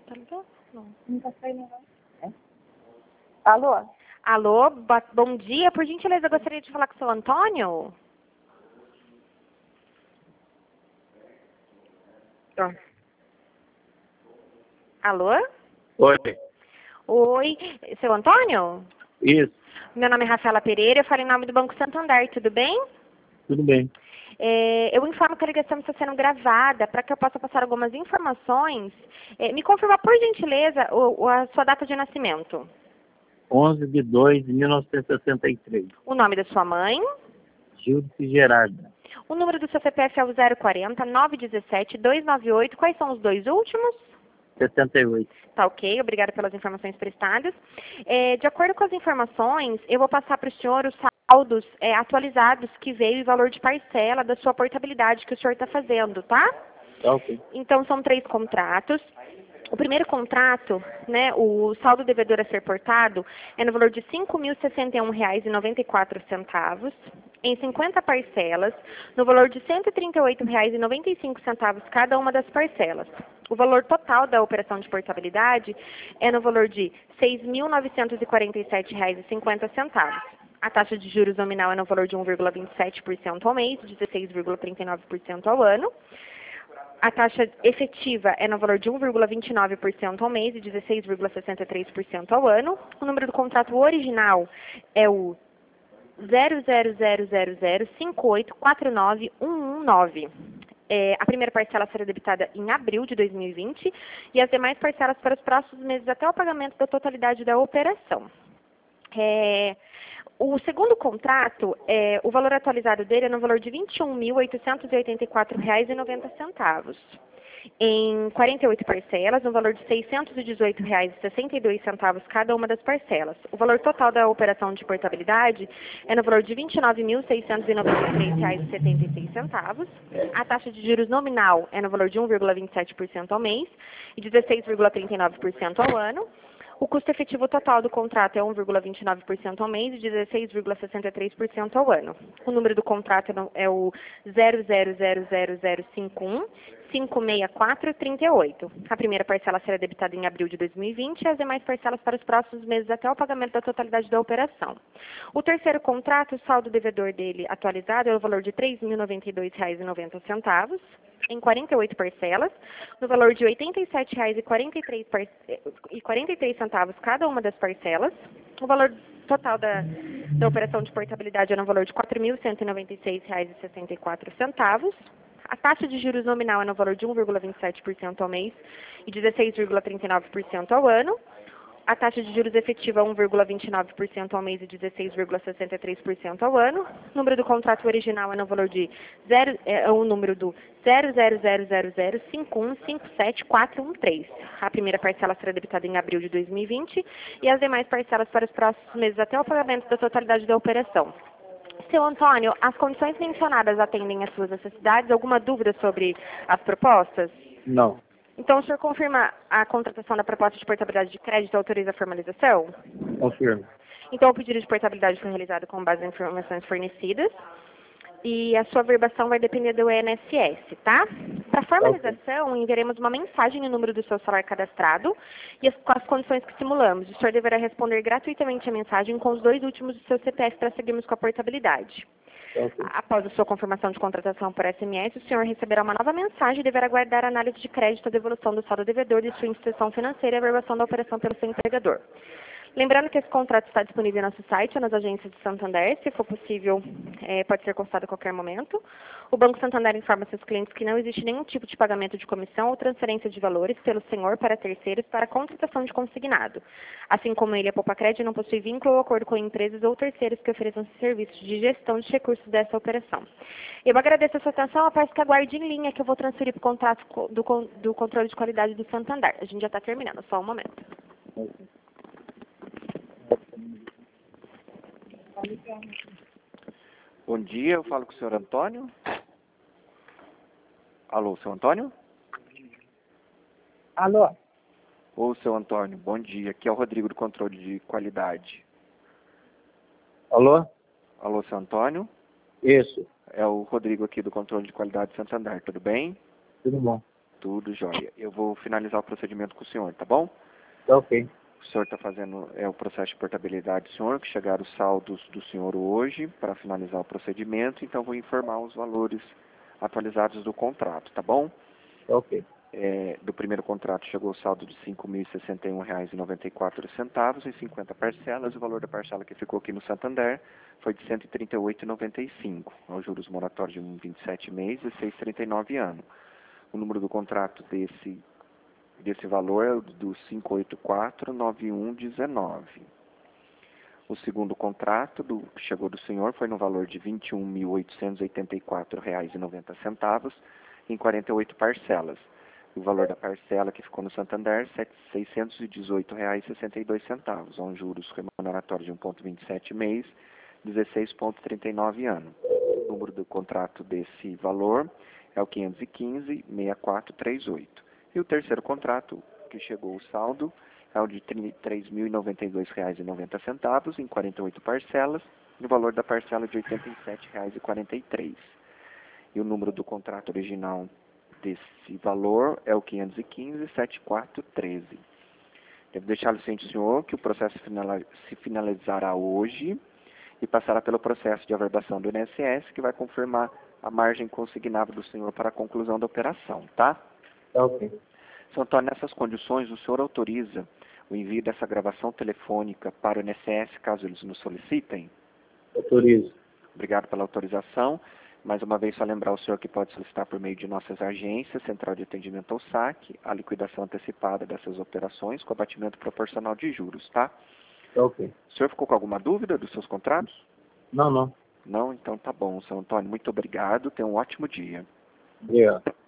Tá ligado? Não. Não tá saindo, não. É? Alô? Alô, bom dia. Por gentileza, eu gostaria de falar com o seu Antônio. Ah. Alô? Oi, Oi, seu Antônio? isso, Meu nome é Rafaela Pereira, eu falo em nome do Banco Santander, tudo bem? tudo bem. Eu informo que a ligação está sendo gravada para que eu possa passar algumas informações. Me confirma, por gentileza, a sua data de nascimento. 11/2/1963. O nome da sua mãe. Gildes Gerarda. O número do seu CPF é o 040 917 298. Quais são os dois últimos? 78. Tá ok, obrigada pelas informações prestadas. De acordo com as informações, eu vou passar para o senhor os saldos atualizados que veio e valor de parcela da sua portabilidade que o senhor está fazendo, tá? Tá ok. Então, são 3 contratos. O primeiro contrato, né, o saldo devedor a ser portado, é no valor de R$ 5.061,94, em 50 parcelas, no valor de R$ 138,95 cada uma das parcelas. O valor total da operação de portabilidade é no valor de R$ 6.947,50. A taxa de juros nominal é no valor de 1,27% ao mês, 16,39% ao ano. A taxa efetiva é no valor de 1,29% ao mês e 16,63% ao ano. O número do contrato original é o 0000058491119. A primeira parcela será debitada em abril de 2020 e as demais parcelas para os próximos meses até o pagamento da totalidade da operação. O segundo contrato, o valor atualizado dele é no valor de R$ 21.884,90. Em 48 parcelas, no valor de R$ 618,62 cada uma das parcelas. O valor total da operação de portabilidade é no valor de R$ 29.693,76. A taxa de juros nominal é no valor de 1,27% ao mês e 16,39% ao ano. O custo efetivo total do contrato é 1,29% ao mês e 16,63% ao ano. O número do contrato é o 0000051 56438. A primeira parcela será debitada em abril de 2020 e as demais parcelas para os próximos meses até o pagamento da totalidade da operação. O terceiro contrato, o saldo devedor dele atualizado é o valor de R$ 3.092,90 em 48 parcelas, no valor de R$ 87,43 cada uma das parcelas. O valor total da operação de portabilidade é no valor de R$ 4.196,64. A taxa de juros nominal é no valor de 1,27% ao mês e 16,39% ao ano. A taxa de juros efetiva é 1,29% ao mês e 16,63% ao ano. O número do contrato original é no valor de o número do 0000051574113. A primeira parcela será debitada em abril de 2020 e as demais parcelas para os próximos meses até o pagamento da totalidade da operação. Seu Antônio, as condições mencionadas atendem às suas necessidades? Alguma dúvida sobre as propostas? Não, Então, o senhor confirma a contratação da proposta de portabilidade de crédito e autoriza a formalização? confirmo. Então, o pedido de portabilidade foi realizado com base em informações fornecidas e a sua verbação vai depender do INSS, tá? Para formalização, enviaremos uma mensagem no número do seu celular cadastrado e com as condições que simulamos. O senhor deverá responder gratuitamente a mensagem com os 2 últimos do seu CPF para seguirmos com a portabilidade. Após a sua confirmação de contratação por SMS, o senhor receberá uma nova mensagem e deverá aguardar a análise de crédito, a devolução do saldo devedor de sua instituição financeira e a verbação da operação pelo seu empregador. Lembrando que esse contrato está disponível em nosso site ou nas agências de Santander, se for possível, pode ser consultado a qualquer momento. O Banco Santander informa seus clientes que não existe nenhum tipo de pagamento de comissão ou transferência de valores pelo senhor para terceiros para a contratação de consignado. Assim como ele, a Poupacred não possui vínculo ou acordo com empresas ou terceiros que ofereçam serviços de gestão de recursos dessa operação. Eu agradeço a sua atenção, eu peço que aguarde em linha que eu vou transferir para o contrato do controle de qualidade do Santander. A gente já está terminando, só um momento. Bom dia, eu falo com o senhor Antônio. Alô, seu Antônio? Alô? Ô, seu Antônio, bom dia. Aqui é o Rodrigo do Controle de Qualidade. Alô? Alô, seu Antônio? Isso, É o Rodrigo aqui do Controle de Qualidade de Santander, tudo bem? tudo bom. Tudo jóia. Eu vou finalizar o procedimento com o senhor, tá bom? Tá ok. O senhor está fazendo o processo de portabilidade do senhor, que chegaram os saldos do senhor hoje para finalizar o procedimento, então vou informar os valores atualizados do contrato, tá bom? Tá ok. Do primeiro contrato chegou o saldo de R$ 5.061,94 em 50 parcelas, e o valor da parcela que ficou aqui no Santander foi de R$ 138,95, aos juros moratórios de 27 meses e 6,39 anos. O número do contrato desse valor é o do 5849119. O segundo contrato que chegou do senhor foi no valor de R$ 21.884,90 em 48 parcelas. O valor da parcela que ficou no Santander, R$ 618,62, com juros remuneratórios de 1,27 mês, 16,39 anos. O número do contrato desse valor é o 515-6438. E o terceiro contrato, que chegou o saldo, é o de R$ 3.092,90 em 48 parcelas, e o valor da parcela de R$ 87,43. E o número do contrato original desse valor é o 515-7413. Devo deixar ciente, senhor, que o processo se finalizará hoje e passará pelo processo de averbação do INSS, que vai confirmar a margem consignável do senhor para a conclusão da operação, tá? Tá ok. Sr. Antônio, nessas condições, o senhor autoriza o envio dessa gravação telefônica para o INSS, caso eles nos solicitem? Autorizo. Obrigado pela autorização. Mais uma vez, só lembrar o senhor que pode solicitar por meio de nossas agências, Central de Atendimento ao SAC, a liquidação antecipada dessas operações com abatimento proporcional de juros, tá? Tá ok. O senhor ficou com alguma dúvida dos seus contratos? Não, não. Não? Então tá bom, Sr. Antônio. Muito obrigado. Tenha um ótimo dia. Obrigado.